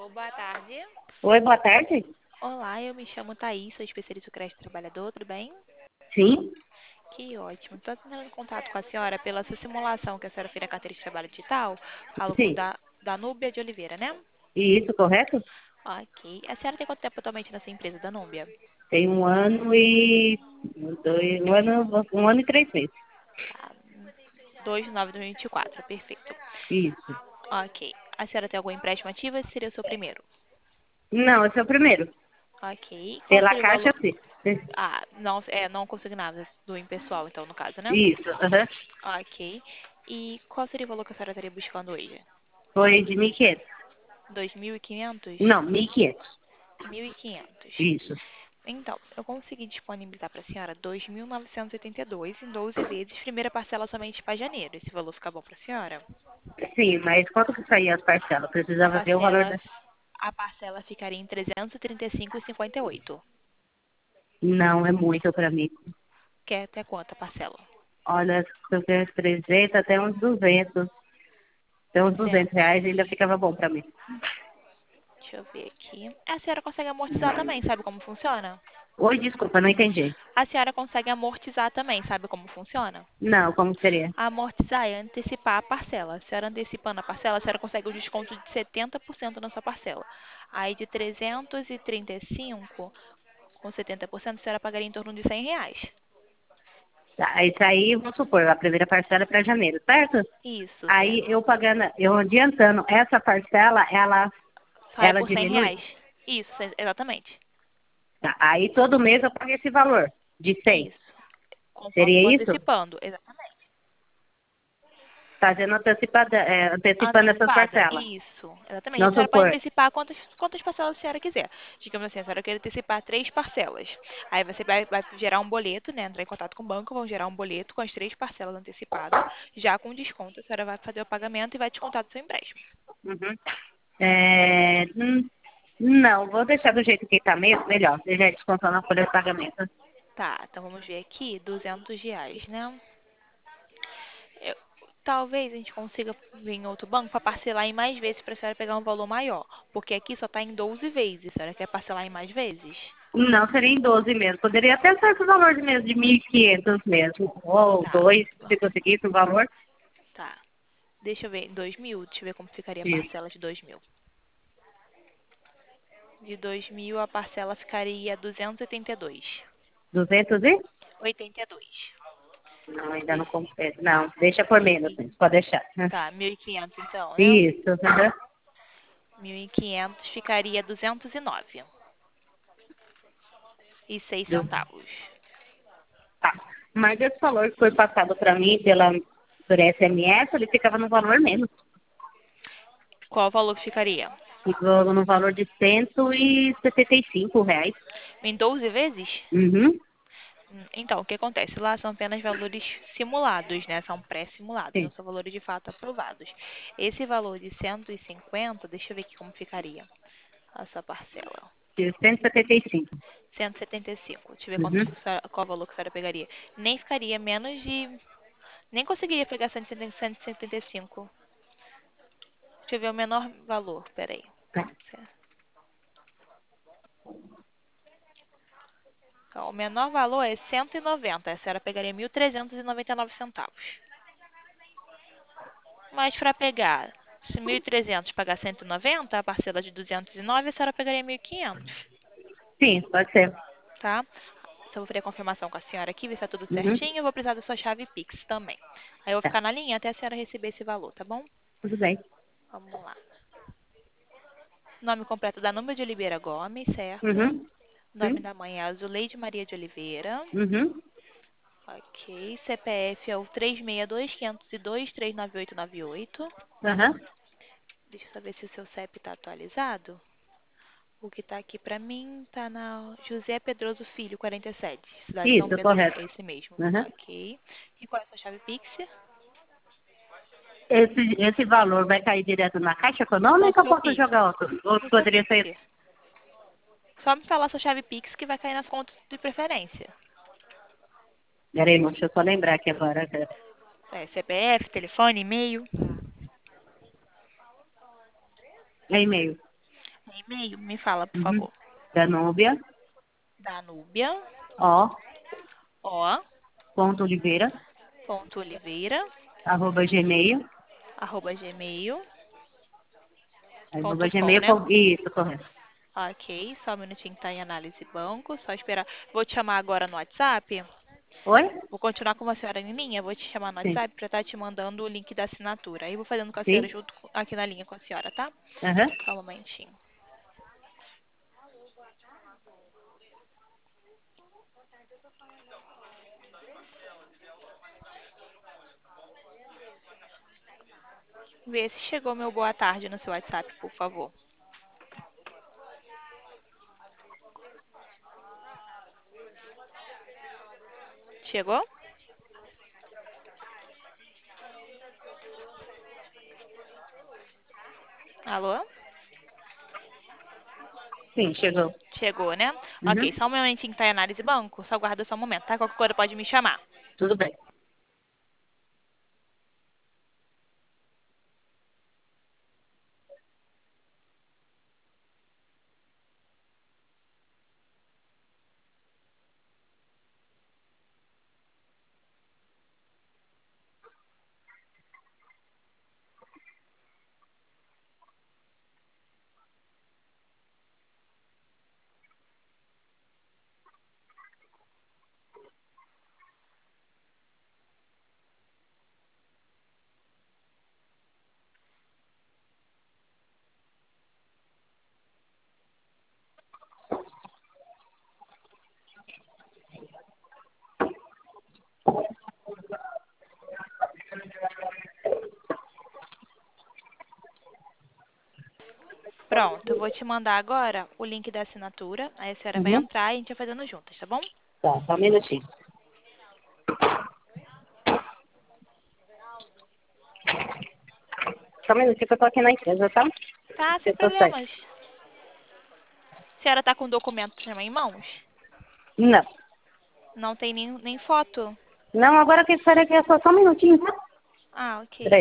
Boa tarde. Oi, boa tarde. Olá, eu me chamo Thaís, sou especialista do crédito trabalhador, tudo bem? Sim, Que ótimo. Estou entrando em contato com a senhora pela sua simulação que a senhora fez na carteira de trabalho digital. Falo com sim. da Núbia de Oliveira, né? E isso, correto? Ok. A senhora tem quanto tempo atualmente nessa empresa da Núbia? Tem um ano e 3 meses. Tá. 2/9/2024, perfeito. Isso. Ok. A senhora tem algum empréstimo ativo? Esse seria o seu primeiro. Não, esse é o primeiro. Ok. Qual Pela seria o Caixa, valor? sim. Ah, não consignado do impessoal, então, no caso, né? Isso, aham. Ok. E qual seria o valor que a senhora estaria buscando hoje? Foi de 1.500. 2.500? Não, 1.500. 1.500. Isso. Então, eu consegui disponibilizar para a senhora 2.982 em 12 vezes, primeira parcela somente para janeiro. Esse valor fica bom para a senhora? Sim, mas quanto que saía as parcelas? A Precisava ver o valor parcela, da... a parcela ficaria em 335,58. Não, é muito para mim. Quer até quanto a parcela? Olha, se eu ganho 300, até uns 200. Até uns 200 200. reais ainda ficava bom para mim. Deixa eu ver aqui. A senhora consegue amortizar também, sabe como funciona? Oi, desculpa, não entendi. A senhora consegue amortizar também, sabe como funciona? Não, como seria? Amortizar é antecipar a parcela. A senhora antecipando a parcela, a senhora consegue o desconto de 70% na sua parcela. Aí de 335, com 70%, a senhora pagaria em torno de R$ 100. Tá, isso aí, vamos supor, a primeira parcela é para janeiro, certo? Isso, Aí certo. eu pagando, eu adiantando essa parcela, ela, Sai ela por R$ 100. diminui. Isso, exatamente. Tá, aí todo mês eu pago esse valor de 100. Isso. Conforme for Seria isso? antecipando. Exatamente. Fazendo antecipando essas Antecipada? parcelas. Isso, exatamente. A Não senhora pode supor. antecipar quantas parcelas a senhora quiser. Digamos assim, a senhora quer antecipar 3 parcelas. Aí você vai gerar um boleto, né? Entrar em contato com o banco, vão gerar um boleto com as 3 parcelas antecipadas. Já com desconto, a senhora vai fazer o pagamento e vai descontar do seu empréstimo. Uhum. É, não, vou deixar do jeito que está mesmo, melhor. Deixar descontando a folha de pagamento. Tá, então vamos ver aqui, R$ 200, né? Eu- Talvez a gente consiga vir em outro banco para parcelar em mais vezes para a senhora pegar um valor maior. Porque aqui só está em 12 vezes. A senhora quer parcelar em mais vezes? Não, seria em 12 mesmo. Poderia até ser esse valor de mesmo, de 1.500 mesmo. Ou Tá, dois, se conseguisse o valor. tá. Deixa eu ver, 2.000, deixa eu ver como ficaria a Isso. parcela de 2.000. De 2.000 a parcela ficaria 282. 200 e? 82. Não, ainda não De, comprei. Não, deixa por menos, e, mesmo, pode deixar. tá, 1.500 então, né? Isso, aham. 1.500 ficaria 209,06 Do- centavos. Tá. Mas esse valor que foi passado para mim por SMS, ele ficava no valor menos. Qual o valor que ficaria? Ficou no valor de R$ 175. Em 12 vezes? Uhum. Então, o que acontece? Lá são apenas valores simulados, né? São pré-simulados, não Sim. são valores de fato aprovados. Esse valor de 150, deixa eu ver aqui como ficaria a sua parcela. De 175. 175. Deixa eu ver Uhum. qual valor que a senhora pegaria. Nem ficaria menos de. Nem conseguiria pegar 175. Deixa eu ver o menor valor. Peraí. Tá. Então, o menor valor é 190. A senhora pegaria 1.399 centavos. Mas para pegar se 1.300 pagar 190, a parcela de 209, a senhora pegaria 1.500, Sim, pode ser. tá? Então, eu vou fazer a confirmação com a senhora aqui, ver se está tudo Uhum. certinho. Eu vou precisar da sua chave Pix também. Aí eu vou Tá. ficar na linha até a senhora receber esse valor, tá bom? Tudo bem. Vamos lá. Nome completo da Núbia de Oliveira Gomes, certo? Uhum. Nome Sim. da mãe é Azuleide Maria de Oliveira. Uhum. Ok. CPF é o 362.502.39898. Aham. Deixa eu saber se o seu CEP está atualizado. O que tá aqui pra mim tá na José Pedroso Filho, 47, cidade de São Isso, Pedro, correto. é esse mesmo. Aham. Ok. E qual é a sua chave Pix? Esse valor vai cair direto na Caixa No Econômica ou seu posso Pix. jogar outro? Ou No seu poderia Pix. ser... Só me falar a sua chave Pix que vai cair nas contas de preferência. Peraí, deixa eu só lembrar aqui agora. É, CPF, telefone, e-mail. É e-mail. e-mail? Me fala, por Uhum. favor. Danúbia, Danúbia, ó, O, ponto Oliveira, ponto Oliveira, @gmail, @gmail.com, @gmail, né? isso, correto. Ok, só um minutinho que tá em análise banco, só esperar. Vou te chamar agora no WhatsApp. Oi? Vou continuar com a senhora em linha, vou te chamar no Sim, WhatsApp para estar te mandando o link da assinatura. Aí eu vou fazendo com a senhora sim, junto aqui na linha com a senhora, tá? aham. Só um momentinho. Vê se chegou meu boa tarde no seu WhatsApp, por favor. Chegou? Alô? Sim, chegou. Chegou, né? Ok, Uhum. só um momentinho que tá em análise banco. Só aguarda só um momento, tá? Qualquer coisa pode me chamar. Tudo bem. Pronto, eu vou te mandar agora o link da assinatura. Aí a senhora vai Uhum. entrar e a gente vai fazendo juntas, tá bom? Tá, só um minutinho. Só um minutinho que eu tô aqui na empresa, tá? Tá, sem Eu tô certo. problemas. A senhora tá com o documento em mãos? Não. Não tem nem foto? Não, agora que espera aqui é só um minutinho, tá? Ah, ok. Peraí.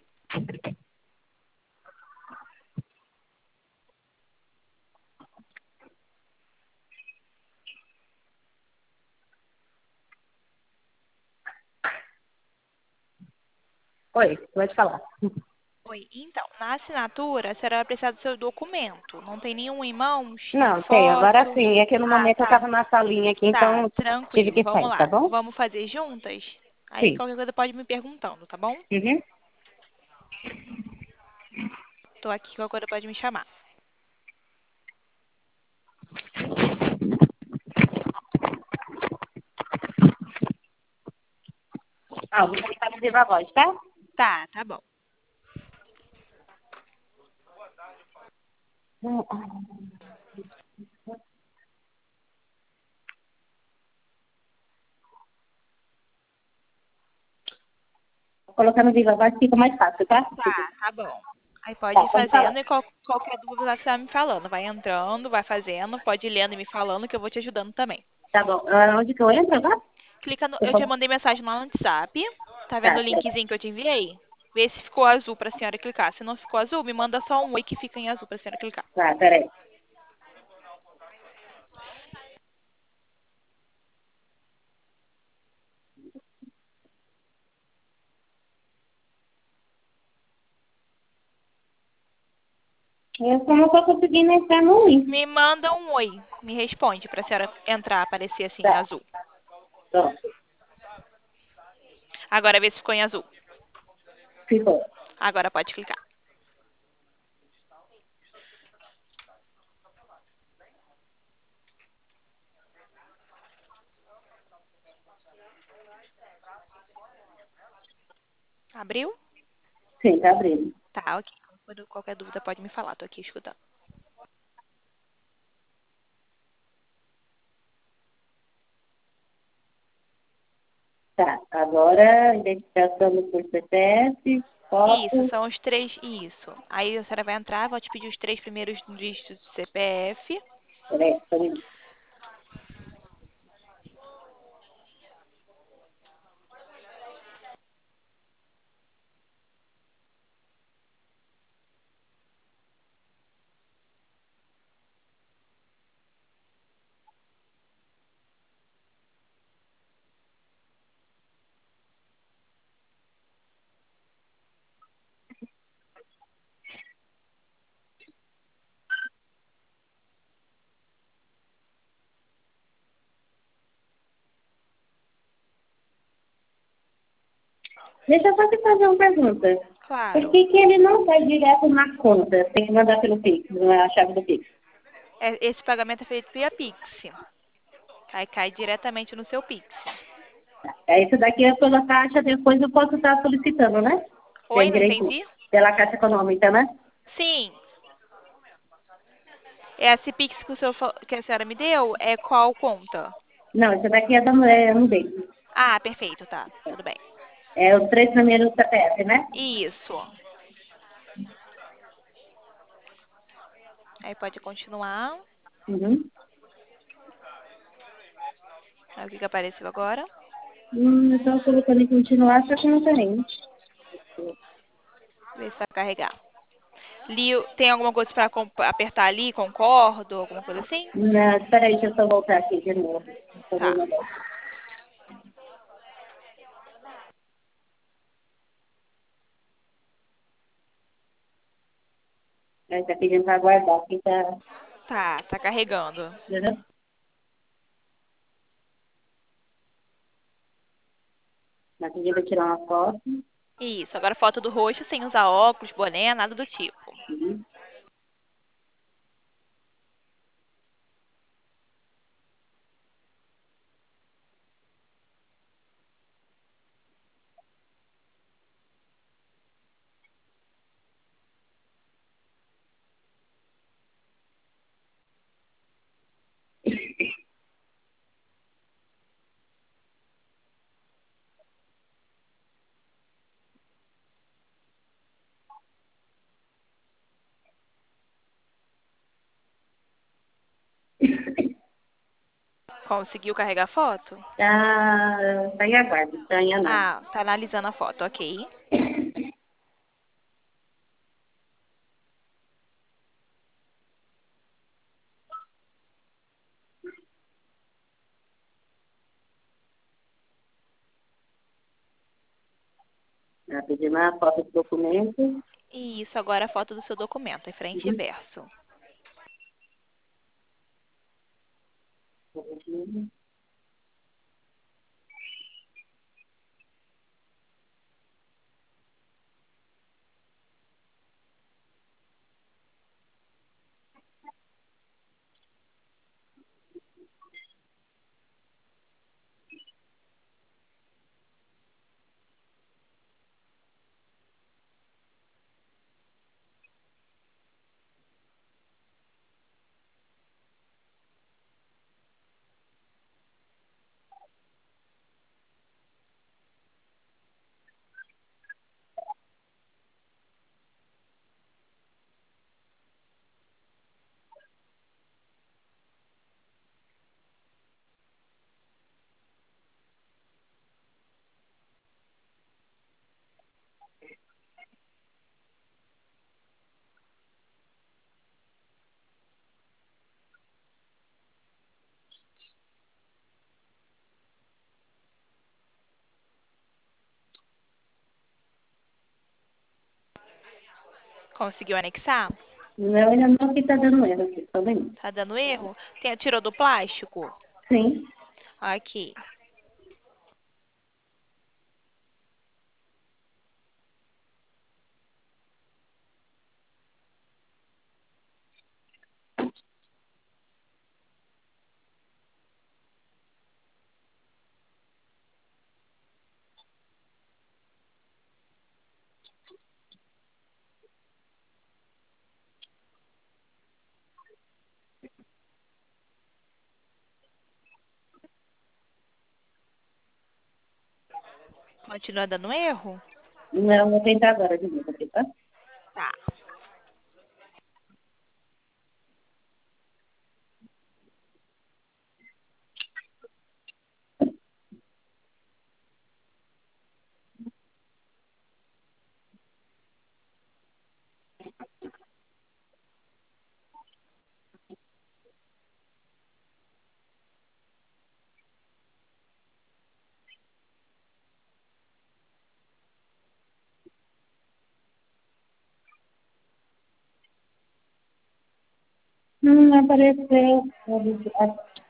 Oi, pode falar. Oi, então, na assinatura, a senhora vai precisar do seu documento. Não tem nenhum em mãos, nem Não, tem, agora foto. sim. É que no Ah, momento eu tá. tava na salinha aqui, Tá, então tive tranquilo. que Vamos sair, tá lá. bom? Vamos fazer juntas? Aí Sim. qualquer coisa pode me perguntando, tá bom? Uhum. Tô aqui, qualquer coisa pode me chamar. Ah, vou tentar me viva a voz, tá? Tá, tá bom. Colocando viva a voz fica mais fácil, tá? Tá, tá bom. Aí pode Tá, ir pode falar. fazendo e qualquer dúvida você vai me falando. Vai entrando, vai fazendo, pode ir lendo e me falando que eu vou te ajudando também. Tá bom. Ah, onde que eu entro agora? Clica no, Eu eu te vou- mandei mensagem lá no WhatsApp. Tá vendo Tá, o certo. linkzinho que eu te enviei? Vê se ficou azul pra senhora clicar. Se não ficou azul, me manda só um oi que fica em azul pra senhora clicar. Tá, peraí. Eu só não tô conseguindo entrar no link. Me manda um oi. Me responde pra senhora entrar, aparecer assim em Tá, azul. pronto. Agora vê se ficou em azul. Ficou. Agora pode clicar. Abriu? Sim, tá abrindo. Tá, ok. Qualquer dúvida pode me falar. Tô aqui escutando. Tá, agora identificação por CPF, Isso, foto. são os três. Isso. Aí a senhora vai entrar, vou te pedir os três primeiros dígitos do CPF. Peraí, peraí. Deixa eu só te fazer uma pergunta. Por Claro. que ele não vai direto na conta? Tem que mandar pelo Pix, não é a chave do Pix. Esse pagamento é feito via Pix. Aí cai diretamente no seu Pix. É isso daqui é pela Caixa, depois eu posso estar solicitando, né? Oi, Tem não direito entendi? pela Caixa Econômica, né? Sim. Esse Pix que, que a senhora me deu é qual conta? Não, isso daqui é da mulher, não dei. Ah, perfeito, tá. Tudo bem. É os 3 primeiros CPF, né? Isso. Aí pode continuar. Uhum. Aí o que apareceu agora? Eu estou colocando em continuar, só que não tem. Ver se vai carregar. Tem alguma coisa pra apertar ali? Concordo? Alguma coisa assim? Não, espera aí, deixa eu só voltar aqui de novo. Tá. Aí tá pedindo para guardar aqui, tá? Tá carregando. Entendeu? Tá pedindo para tirar uma foto. Isso. Agora foto do rosto sem usar óculos, boné, nada do tipo. Uhum. Conseguiu carregar a foto? Tá em aguardo, tá em análise. Ah, tá analisando a foto, ok. Tá pedindo a foto do documento. Isso, agora a foto do seu documento, em frente e Uhum. verso. Conseguiu anexar? Não, ainda não, que tá dando erro aqui, tá vendo? Tá dando erro? Tirou do plástico? Sim. Aqui. Continua dando erro? Não, vou tentar agora de novo aqui, tá? Tá. Apareceu.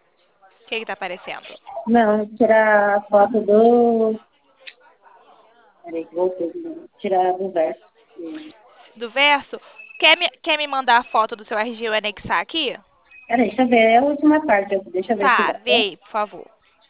O que tá aparecendo? Não, tirar a foto do. Peraí, voltei. Tirar do verso. Do verso, quer me mandar a foto do seu RG e eu anexar aqui? Peraí, deixa eu ver. É a última parte. Deixa eu ver se Tá, dá, vê tá? aí, por favor.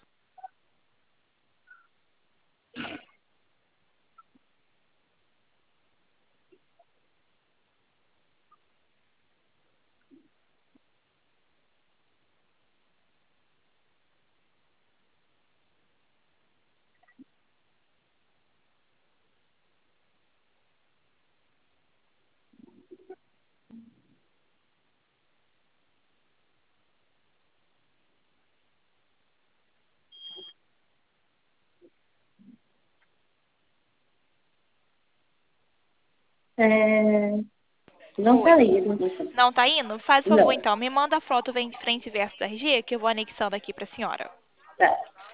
É, não Oi. tá indo. Não, tá. Não tá indo? Faz favor Não, então, me manda a foto vem de frente e verso do RG que eu vou anexando aqui pra senhora. tá.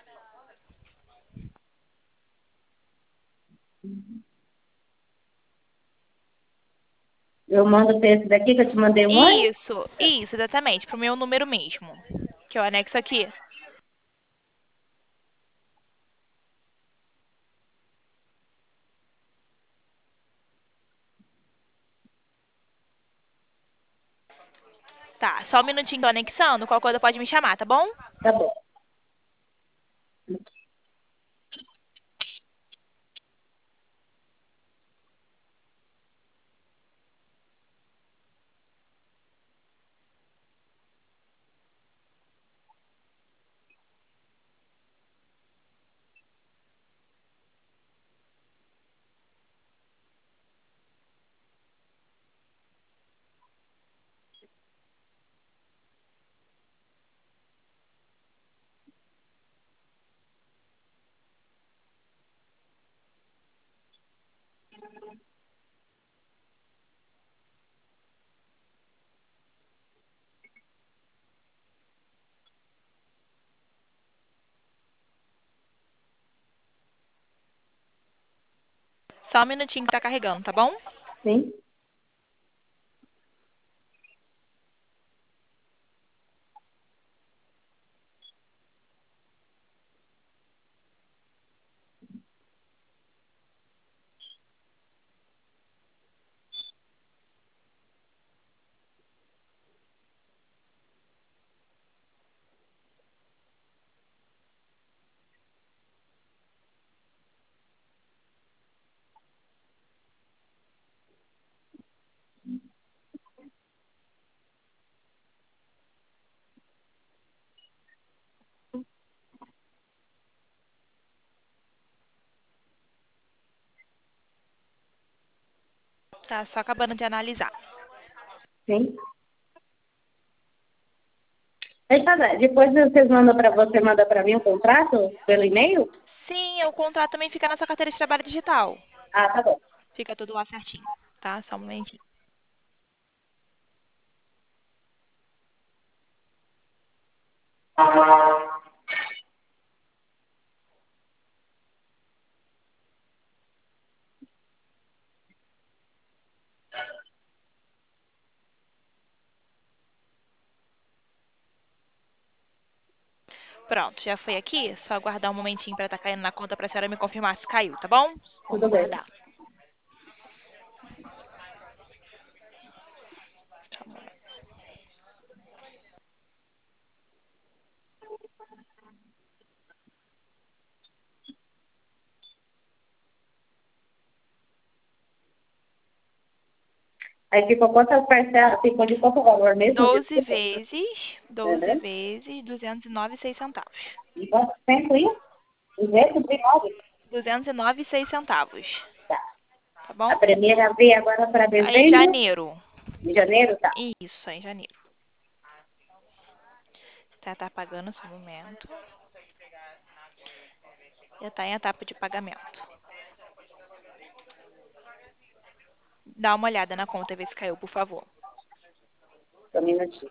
Eu mando pra esse daqui que eu te mandei um oi? Isso, exatamente, pro meu número mesmo. Que eu anexo aqui. Tá, só um minutinho tô anexando, qualquer coisa pode me chamar, tá bom? Tá bom. Só um minutinho que tá carregando, tá bom? Sim, Tá só acabando de analisar. sim. Deixa eu ver. Depois vocês mandam pra você, manda pra mim o contrato pelo e-mail? Sim, o contrato também fica na sua carteira de trabalho digital. Ah, tá bom. Fica tudo lá certinho, tá? Só um momentinho. Pronto, já foi aqui. Só aguardar um momentinho pra tá caindo na conta pra senhora me confirmar se caiu, tá bom? Vamos Tudo bem. aguardar. Tá bom. Aí ficou quantas parcelas? Ficou de quanto valor mesmo? 12 Desculpa. vezes, 12 Uhum. vezes, 209,06 centavos. E quanto tempo isso? 209? 209,06 centavos, Tá. tá A bom? primeira veio agora para Aí em dezembro. janeiro. Em janeiro, tá. Isso, em janeiro. Tá pagando esse momento. Já tá em etapa de pagamento. Dá uma olhada na conta e vê se caiu, por favor. Só um minutinho.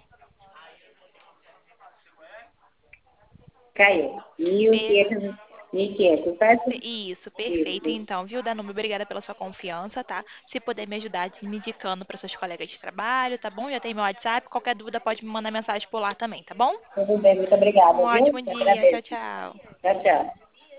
Caiu. Be 1.500, 1.500, certo? Isso, perfeito. Isso. Então, viu, Danube? Obrigada pela sua confiança, tá? Se puder me ajudar me indicando para seus colegas de trabalho, tá bom? Já tem meu WhatsApp. Qualquer dúvida pode me mandar mensagem por lá também, tá bom? Tudo bem, muito Um obrigada, viu? ótimo Eu dia. Tchau, agradeço. tchau. Tchau, tchau.